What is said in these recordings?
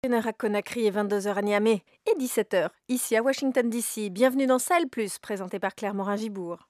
21h à Conakry et 22h à Niamey et 17h ici à Washington DC. Bienvenue dans Sahel Plus, présenté par Claire Morin-Gibourg.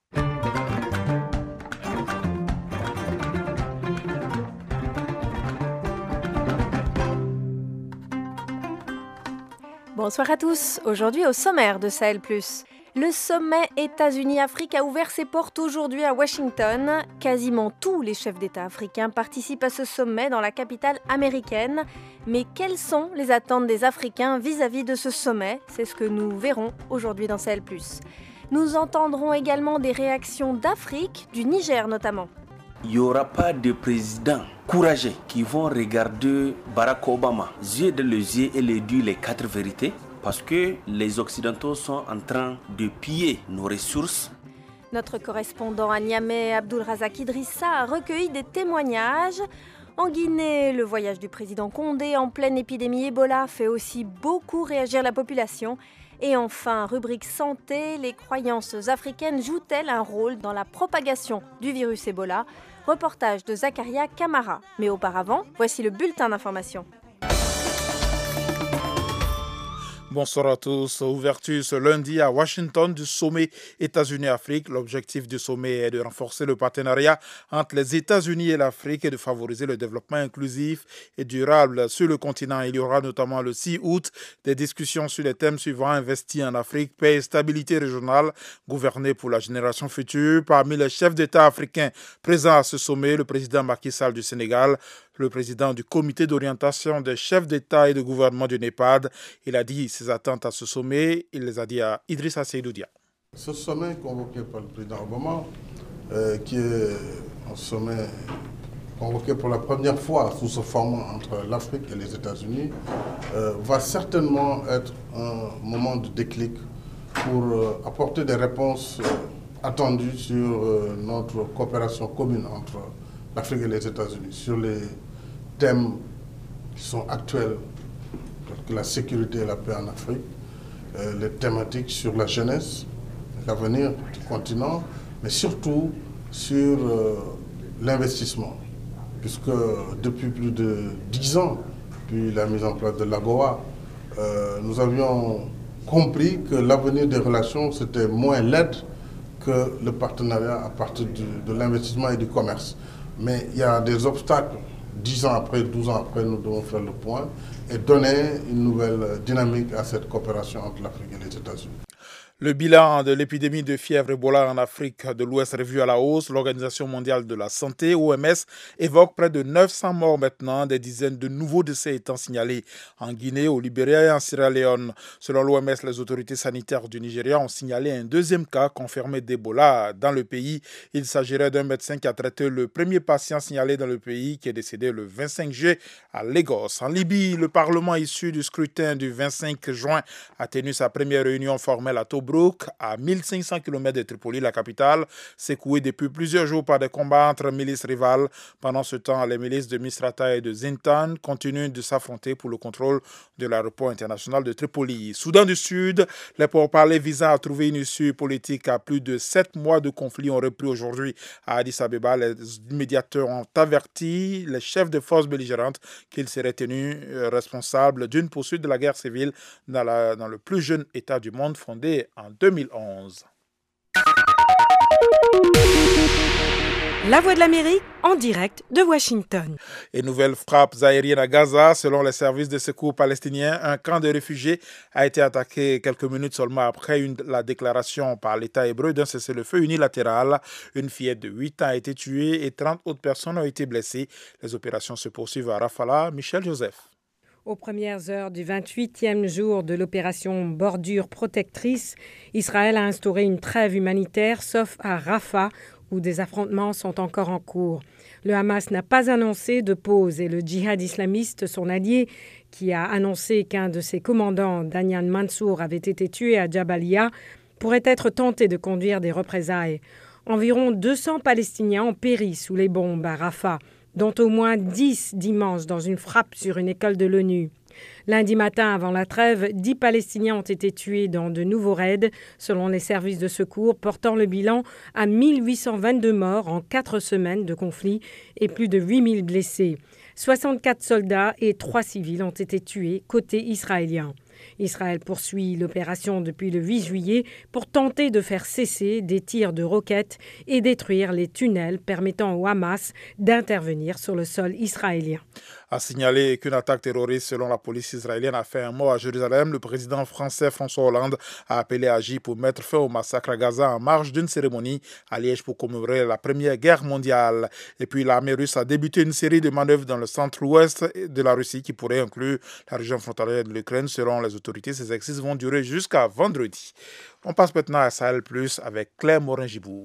Bonsoir à tous. Aujourd'hui au sommaire de Sahel Plus. Le sommet États-Unis-Afrique a ouvert ses portes aujourd'hui à Washington. Quasiment tous les chefs d'État africains participent à ce sommet dans la capitale américaine. Mais quelles sont les attentes des Africains vis-à-vis de ce sommet ? C'est ce que nous verrons aujourd'hui dans Sahel+. Nous entendrons également des réactions d'Afrique, du Niger notamment. Il n'y aura pas de président courageux qui vont regarder Barack Obama, yeux dans les yeux et lui dire les 4 vérités. Parce que les Occidentaux sont en train de piller nos ressources. Notre correspondant à Niamey, Abdulrazak Idrissa, a recueilli des témoignages. En Guinée, le voyage du président Condé en pleine épidémie Ebola fait aussi beaucoup réagir la population. Et enfin, rubrique santé, les croyances africaines jouent-elles un rôle dans la propagation du virus Ebola ? Reportage de Zakaria Kamara. Mais auparavant, voici le bulletin d'information. Bonsoir à tous. Ouverture ce lundi à Washington du sommet États-Unis-Afrique. L'objectif du sommet est de renforcer le partenariat entre les États-Unis et l'Afrique et de favoriser le développement inclusif et durable sur le continent. Il y aura notamment le 6 août des discussions sur les thèmes suivants: investir en Afrique, paix et stabilité régionale, gouverner pour la génération future. Parmi les chefs d'État africains présents à ce sommet, le président Macky Sall du Sénégal, le président du comité d'orientation des chefs d'État et de gouvernement du NEPAD. Il a dit ses attentes à ce sommet. Il les a dit à Idrissa Seydou Dia. Ce sommet convoqué par le président Obama, qui est un sommet convoqué pour la première fois sous ce format entre l'Afrique et les États-Unis, va certainement être un moment de déclic pour apporter des réponses attendues sur notre coopération commune entre l'Afrique et les États-Unis, sur les thèmes qui sont actuels, que la sécurité et la paix en Afrique, les thématiques sur la jeunesse, l'avenir du continent, mais surtout sur l'investissement, puisque depuis plus de 10 ans, depuis la mise en place de l'AGOA, nous avions compris que l'avenir des relations, c'était moins l'aide que le partenariat à partir de l'investissement et du commerce. Mais il y a des obstacles. 10 ans après, 12 ans après, nous devons faire le point et donner une nouvelle dynamique à cette coopération entre l'Afrique et les États-Unis. Le bilan de l'épidémie de fièvre Ebola en Afrique de l'Ouest revu à la hausse. L'Organisation mondiale de la santé, OMS, évoque près de 900 morts maintenant, des dizaines de nouveaux décès étant signalés en Guinée, au Libéria et en Sierra Leone. Selon l'OMS, les autorités sanitaires du Nigeria ont signalé un deuxième cas confirmé d'Ebola dans le pays. Il s'agirait d'un médecin qui a traité le premier patient signalé dans le pays, qui est décédé le 25 juillet à Lagos. En Libye, le Parlement issu du scrutin du 25 juin a tenu sa première réunion formelle à Tobruk, à 1500 km de Tripoli, la capitale, secouée depuis plusieurs jours par des combats entre milices rivales. Pendant ce temps, les milices de Misrata et de Zintan continuent de s'affronter pour le contrôle de l'aéroport international de Tripoli. Soudan du Sud, les pourparlers visant à trouver une issue politique à plus de 7 mois de conflit ont repris aujourd'hui à Addis Abeba. Les médiateurs ont averti les chefs de forces belligérantes qu'ils seraient tenus responsables d'une poursuite de la guerre civile dans le plus jeune État du monde fondé en 2011. La Voix de l'Amérique, en direct de Washington. Et nouvelles frappes aériennes à Gaza. Selon les services de secours palestiniens, un camp de réfugiés a été attaqué quelques minutes seulement après la déclaration par l'État hébreu d'un cessez-le-feu unilatéral. Une fillette de 8 ans a été tuée et 30 autres personnes ont été blessées. Les opérations se poursuivent à Rafah. Michel Joseph. Aux premières heures du 28e jour de l'opération Bordure protectrice, Israël a instauré une trêve humanitaire, sauf à Rafah, où des affrontements sont encore en cours. Le Hamas n'a pas annoncé de pause et le djihad islamiste, son allié, qui a annoncé qu'un de ses commandants, Danyan Mansour, avait été tué à Jabalia, pourrait être tenté de conduire des représailles. Environ 200 Palestiniens ont péri sous les bombes à Rafah, dont au moins 10 dimanche dans une frappe sur une école de l'ONU. Lundi matin, avant la trêve, 10 Palestiniens ont été tués dans de nouveaux raids, selon les services de secours, portant le bilan à 1822 morts en 4 semaines de conflit et plus de 8000 blessés. 64 soldats et 3 civils ont été tués côté israélien. Israël poursuit l'opération depuis le 8 juillet pour tenter de faire cesser des tirs de roquettes et détruire les tunnels permettant au Hamas d'intervenir sur le sol israélien. A signalé qu'une attaque terroriste selon la police israélienne a fait un mort à Jérusalem, le président français François Hollande a appelé à agir pour mettre fin au massacre à Gaza en marge d'une cérémonie à Liège pour commémorer la Première Guerre mondiale. Et puis l'armée russe a débuté une série de manœuvres dans le centre-ouest de la Russie qui pourrait inclure la région frontalière de l'Ukraine. Selon les autorités, ces exercices vont durer jusqu'à vendredi. On passe maintenant à Sahel Plus avec Claire Morin-Gibourg.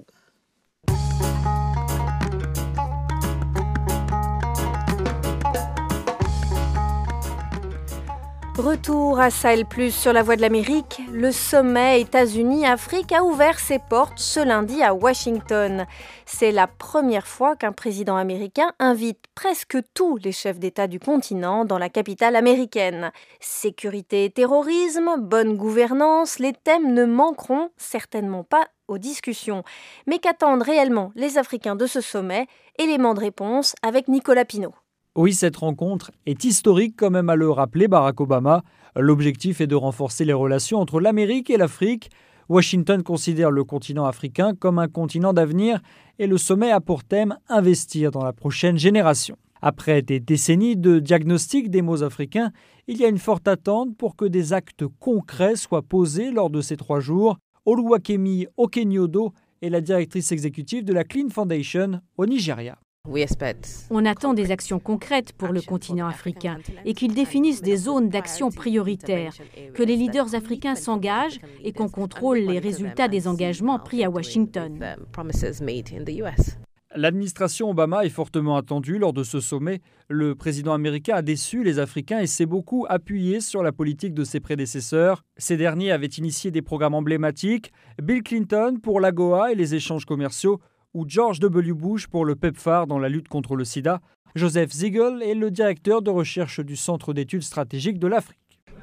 Retour à Sahel Plus sur la Voix de l'Amérique. Le sommet États-Unis-Afrique a ouvert ses portes ce lundi à Washington. C'est la première fois qu'un président américain invite presque tous les chefs d'État du continent dans la capitale américaine. Sécurité et terrorisme, bonne gouvernance, les thèmes ne manqueront certainement pas aux discussions. Mais qu'attendent réellement les Africains de ce sommet? Élément de réponse avec Nicolas Pinault. Oui, cette rencontre est historique, quand même à le rappeler Barack Obama. L'objectif est de renforcer les relations entre l'Amérique et l'Afrique. Washington considère le continent africain comme un continent d'avenir et le sommet a pour thème « Investir dans la prochaine génération ». Après des décennies de diagnostic des maux africains, il y a une forte attente pour que des actes concrets soient posés lors de ces 3 jours. Oluwakemi Okenyodo est la directrice exécutive de la Clean Foundation au Nigeria. On attend des actions concrètes pour le continent africain et qu'ils définissent des zones d'action prioritaires, que les leaders africains s'engagent et qu'on contrôle les résultats des engagements pris à Washington. L'administration Obama est fortement attendue lors de ce sommet. Le président américain a déçu les Africains et s'est beaucoup appuyé sur la politique de ses prédécesseurs. Ces derniers avaient initié des programmes emblématiques, Bill Clinton pour l'AGOA et les échanges commerciaux, ou George W. Bush pour le PEPFAR dans la lutte contre le sida. Joseph Ziegel est le directeur de recherche du Centre d'études stratégiques de l'Afrique.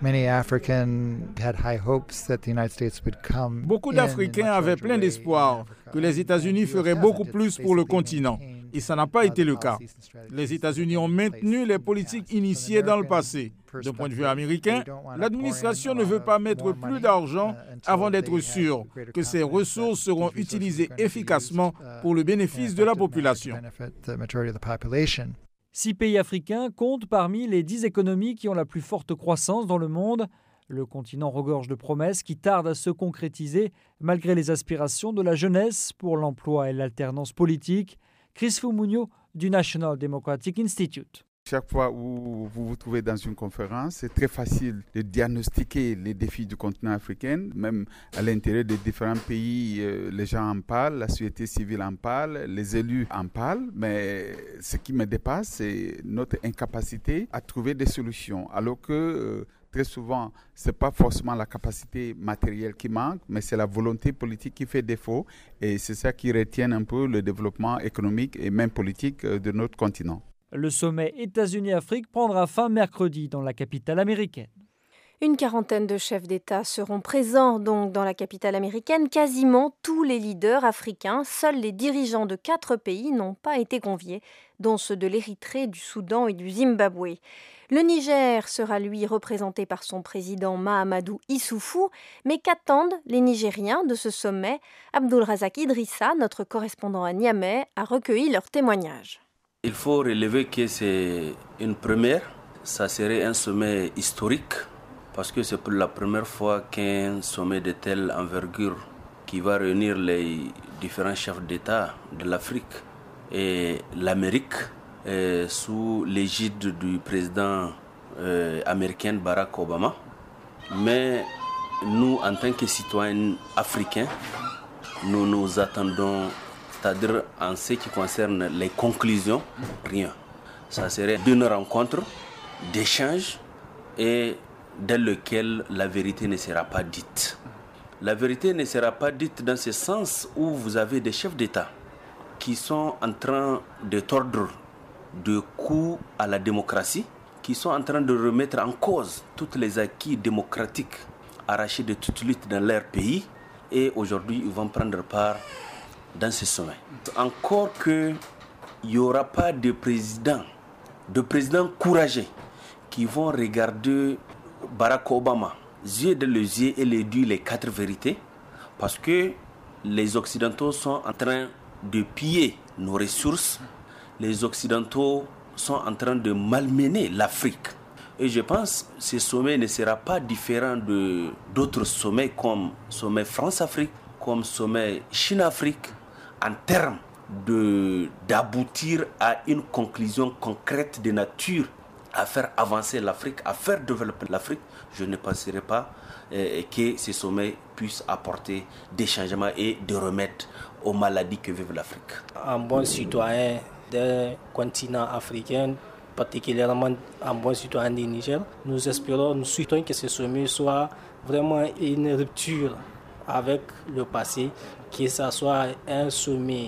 Beaucoup d'Africains avaient plein d'espoir que les États-Unis feraient beaucoup plus pour le continent. Et ça n'a pas été le cas. Les États-Unis ont maintenu les politiques initiées dans le passé. D'un point de vue américain, l'administration ne veut pas mettre plus d'argent avant d'être sûr que ces ressources seront utilisées efficacement pour le bénéfice de la population. 6 pays africains comptent parmi les 10 économies qui ont la plus forte croissance dans le monde. Le continent regorge de promesses qui tardent à se concrétiser malgré les aspirations de la jeunesse pour l'emploi et l'alternance politique. Chris Fumunyo du National Democratic Institute. Chaque fois où vous vous trouvez dans une conférence, c'est très facile de diagnostiquer les défis du continent africain. Même à l'intérieur des différents pays, les gens en parlent, la société civile en parle, les élus en parlent. Mais ce qui me dépasse, c'est notre incapacité à trouver des solutions. Alors que très souvent, ce n'est pas forcément la capacité matérielle qui manque, mais c'est la volonté politique qui fait défaut. Et c'est ça qui retient un peu le développement économique et même politique de notre continent. Le sommet États-Unis-Afrique prendra fin mercredi dans la capitale américaine. Une quarantaine de chefs d'État seront présents donc dans la capitale américaine. Quasiment tous les leaders africains, seuls les dirigeants de 4 pays n'ont pas été conviés, dont ceux de l'Érythrée, du Soudan et du Zimbabwe. Le Niger sera lui représenté par son président Mahamadou Issoufou. Mais qu'attendent les Nigériens de ce sommet? Abdulrazak Idrissa, notre correspondant à Niamey, a recueilli leurs témoignages. Il faut relever que c'est une première. Ça serait un sommet historique parce que c'est pour la première fois qu'un sommet de telle envergure qui va réunir les différents chefs d'État de l'Afrique et l'Amérique sous l'égide du président américain Barack Obama. Mais nous, en tant que citoyens africains, nous nous attendons, c'est-à-dire en ce qui concerne les conclusions, rien. Ça serait d'une rencontre, d'échange et dans lequel la vérité ne sera pas dite. La vérité ne sera pas dite dans ce sens où vous avez des chefs d'État qui sont en train de tordre de coups à la démocratie, qui sont en train de remettre en cause tous les acquis démocratiques arrachés de toute lutte dans leur pays, et aujourd'hui ils vont prendre part dans ce sommet. Encore qu'il n'y aura pas de président de présidents courageux qui vont regarder Barack Obama, yeux dans les yeux, et lui dire les 4 vérités, parce que les Occidentaux sont en train de piller nos ressources, les Occidentaux sont en train de malmener l'Afrique. Et je pense que ce sommet ne sera pas différent d'autres sommets comme sommet France-Afrique, comme sommet Chine-Afrique, en termes d'aboutir à une conclusion concrète de nature à faire avancer l'Afrique, à faire développer l'Afrique. Je ne penserai pas que ces sommets puissent apporter des changements et des remèdes aux maladies que vive l'Afrique. Un bon citoyen d'un continent africain, particulièrement un bon citoyen du Niger, nous souhaitons que ce sommet soit vraiment une rupture avec le passé, que ce soit un sommet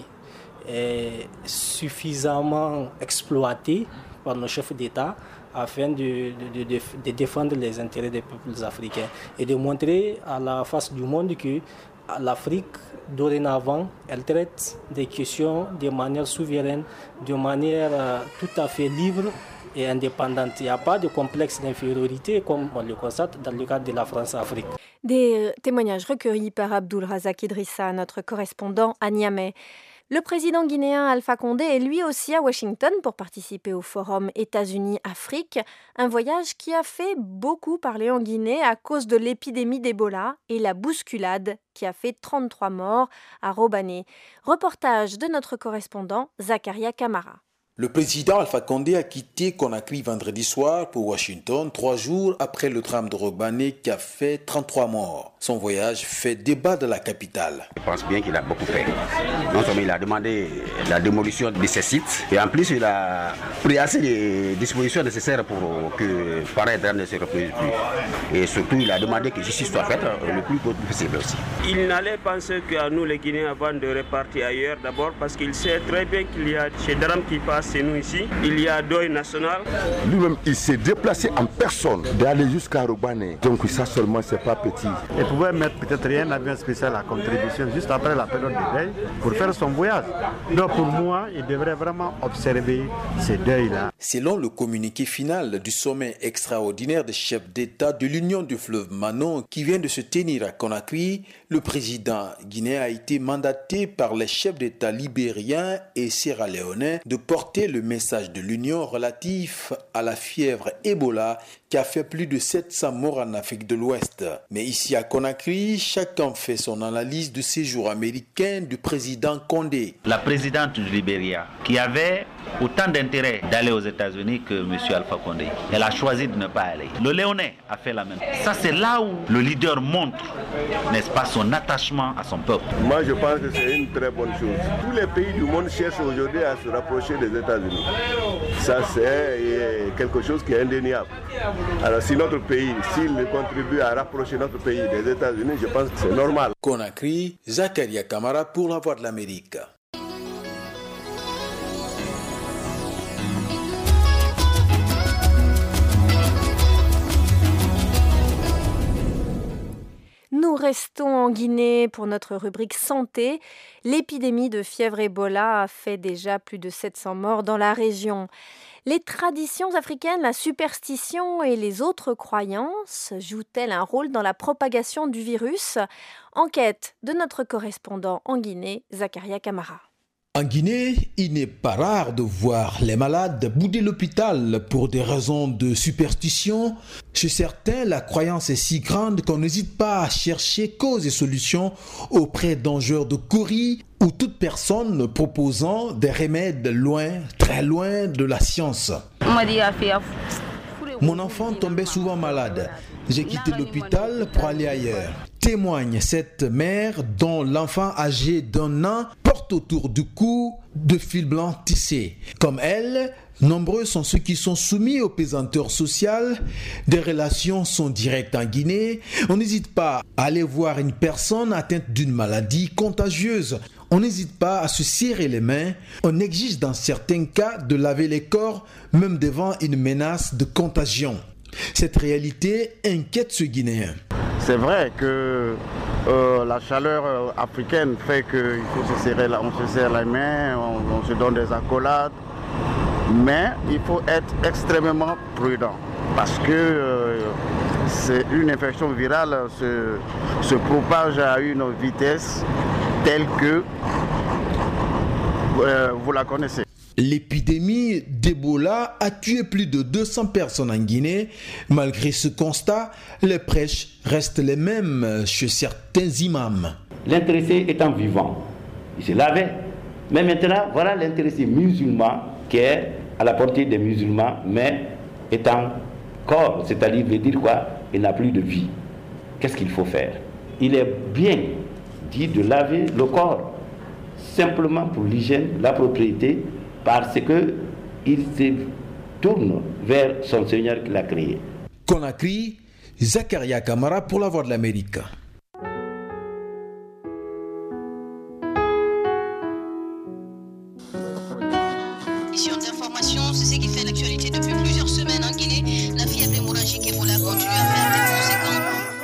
suffisamment exploité par nos chefs d'État afin de défendre les intérêts des peuples africains et de montrer à la face du monde que l'Afrique, dorénavant, elle traite des questions de manière souveraine, de manière tout à fait libre et indépendante. Il n'y a pas de complexe d'infériorité comme on le constate dans le cadre de la France-Afrique. Des témoignages recueillis par Abdulrazak Idrissa, notre correspondant à Niamey. Le président guinéen Alpha Condé est lui aussi à Washington pour participer au forum États-Unis-Afrique, un voyage qui a fait beaucoup parler en Guinée à cause de l'épidémie d'Ebola et la bousculade qui a fait 33 morts à Robané. Reportage de notre correspondant Zakaria Kamara. Le président Alpha Condé a quitté Conakry vendredi soir pour Washington, 3 jours après le drame de Robané qui a fait 33 morts. Son voyage fait débat dans la capitale. Je pense bien qu'il a beaucoup fait. Non seulement il a demandé la démolition de ces sites, et en plus il a pris assez de dispositions nécessaires pour que pareil drame ne se reproduise plus. Et surtout il a demandé que justice soit faite le plus possible aussi. Il n'allait penser qu'à nous les Guinéens avant de repartir ailleurs, d'abord parce qu'il sait très bien qu'il y a ces drames qui passent chez nous ici. Il y a deuil national. Lui-même il s'est déplacé en personne d'aller jusqu'à Robané. Donc ça seulement c'est pas petit. Il pouvait mettre peut-être rien d'avion spécial à contribution juste après la période de deuil pour faire son voyage. Donc pour moi, il devrait vraiment observer ces deuils-là. Selon le communiqué final du sommet extraordinaire des chefs d'État de l'Union du fleuve Manon qui vient de se tenir à Conakry, le président guinéen a été mandaté par les chefs d'État libériens et sierra-léonais de porter le message de l'Union relatif à la fièvre Ebola qui a fait plus de 700 morts en Afrique de l'Ouest. Mais ici à Conakry, chacun fait son analyse du séjour américain du président Condé. La présidente du Libéria, qui avait autant d'intérêt d'aller aux États-Unis que M. Alpha Condé, elle a choisi de ne pas aller. Le Léonais a fait la même. Ça, c'est là où le leader montre, n'est-ce pas, son attachement à son peuple. Moi, je pense que c'est une très bonne chose. Tous les pays du monde cherchent aujourd'hui à se rapprocher des États-Unis. Ça, c'est quelque chose qui est indéniable. Alors, si notre pays, s'il contribue à rapprocher notre pays des États-Unis, je pense que c'est normal. Conakry, Zakaria Kamara pour la Voix de l'Amérique. Nous restons en Guinée pour notre rubrique santé. L'épidémie de fièvre Ebola a fait déjà plus de 700 morts dans la région. Les traditions africaines, la superstition et les autres croyances jouent-elles un rôle dans la propagation du virus ? Enquête de notre correspondant en Guinée, Zakaria Kamara. En Guinée, il n'est pas rare de voir les malades bouder l'hôpital pour des raisons de superstition. Chez certains, la croyance est si grande qu'on n'hésite pas à chercher causes et solutions auprès d'engeurs de Kori ou toute personne proposant des remèdes loin, très loin de la science. Mon enfant tombait souvent malade. J'ai quitté l'hôpital pour aller ailleurs. Témoigne cette mère dont l'enfant âgé d'1 an porte autour du cou de fils blancs tissés. Comme elle, nombreux sont ceux qui sont soumis aux pesanteurs sociales. Des relations sont directes en Guinée. On n'hésite pas à aller voir une personne atteinte d'une maladie contagieuse. On n'hésite pas à se serrer les mains. On exige dans certains cas de laver les corps, même devant une menace de contagion. Cette réalité inquiète ce Guinéen. C'est vrai que la chaleur africaine fait qu'il faut se serrer, on se serre les mains, on se donne des accolades. Mais il faut être extrêmement prudent parce que c'est une infection virale se propage à une vitesse telle que vous la connaissez. L'épidémie d'Ebola a tué plus de 200 personnes en Guinée. Malgré ce constat, les prêches restent les mêmes chez certains imams. L'intéressé étant vivant, il se lavait. Mais maintenant, voilà l'intéressé musulman qui est à la portée des musulmans, mais étant corps, c'est-à-dire veut dire quoi? Il n'a plus de vie. Qu'est-ce qu'il faut faire? Il est bien dit de laver le corps, simplement pour l'hygiène, la propriété, parce qu'il se tourne vers son Seigneur qui l'a créé. Conakry, Zakaria Kamara pour la Voix de l'Amérique. Mission d'information, c'est ce qui fait l'actualité depuis plusieurs semaines en Guinée. La fièvre hémorragique Ebola continue à faire des conséquences.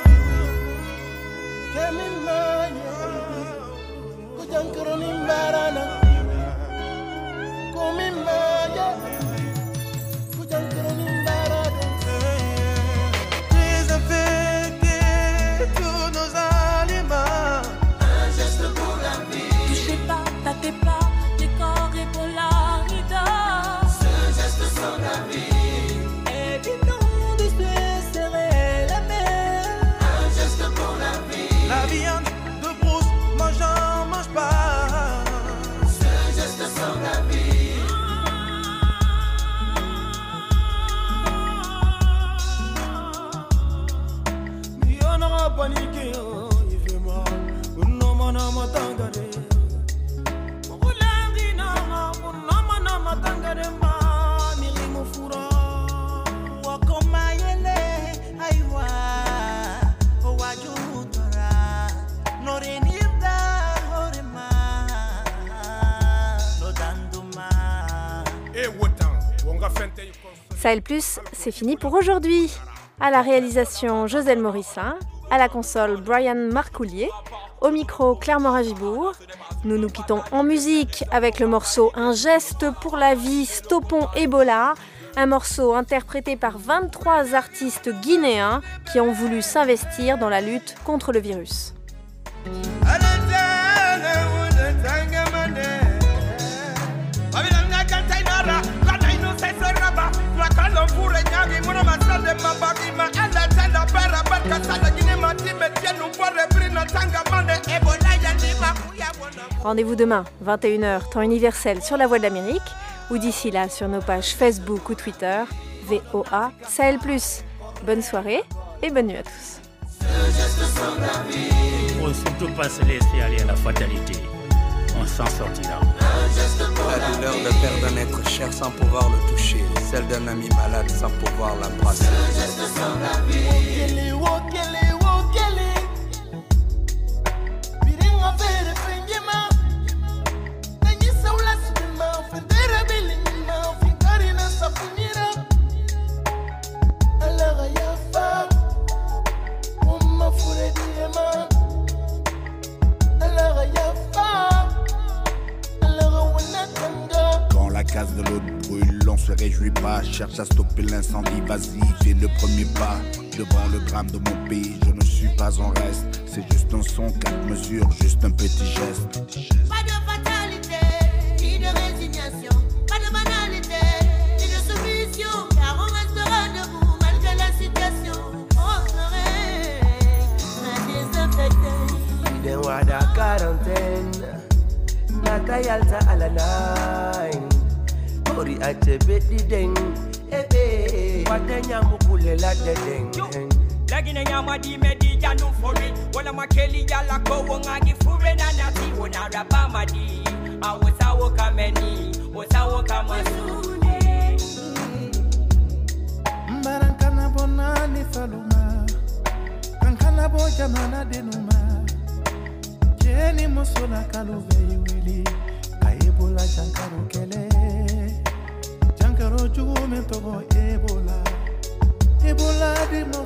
Sahel Plus, c'est fini pour aujourd'hui. À la réalisation, Joselle Morissin. À la console, Brian Marcoulier. Au micro, Claire Moragibourg. Nous nous quittons en musique avec le morceau Un geste pour la vie, Stoppons Ebola. Un morceau interprété par 23 artistes guinéens qui ont voulu s'investir dans la lutte contre le virus. Rendez-vous demain, 21h, temps universel sur la Voix de l'Amérique, ou d'ici là sur nos pages Facebook ou Twitter, VOA Sahel Plus. Bonne soirée et bonne nuit à tous. Il ne faut surtout pas se laisser aller à la fatalité. On s'en sortira. La douleur de perdre un être cher sans pouvoir le toucher, celle d'un ami malade sans pouvoir l'embrasser. Quand la case de l'autre brûle, on se réjouit pas, cherche à stopper l'incendie, vas-y, fais le premier pas. Devant le drame de mon pays, je ne suis pas en reste. C'est juste un son, 4 mesures, juste un petit geste. Pas de fatalité, ni de résignation, pas de banalité, ni de soumission, car on restera debout malgré la situation. On serait désinfecté. Iden wada quarantaine, nata yalta ala nine. Ori ache beti deng, wada nyamu kulela de deng. Lagine nyama di medi janu fori, wala makeli yala ko wonga fure na nati wona rabama di. Awosawo kameni, wosawo kamasuni. Mbarankana bonani faluma, kankana boja mana denuma. Jeni musona kaluve wili, kaebola jankaro kele. Jankaro jume togo ebola, ebola di mo.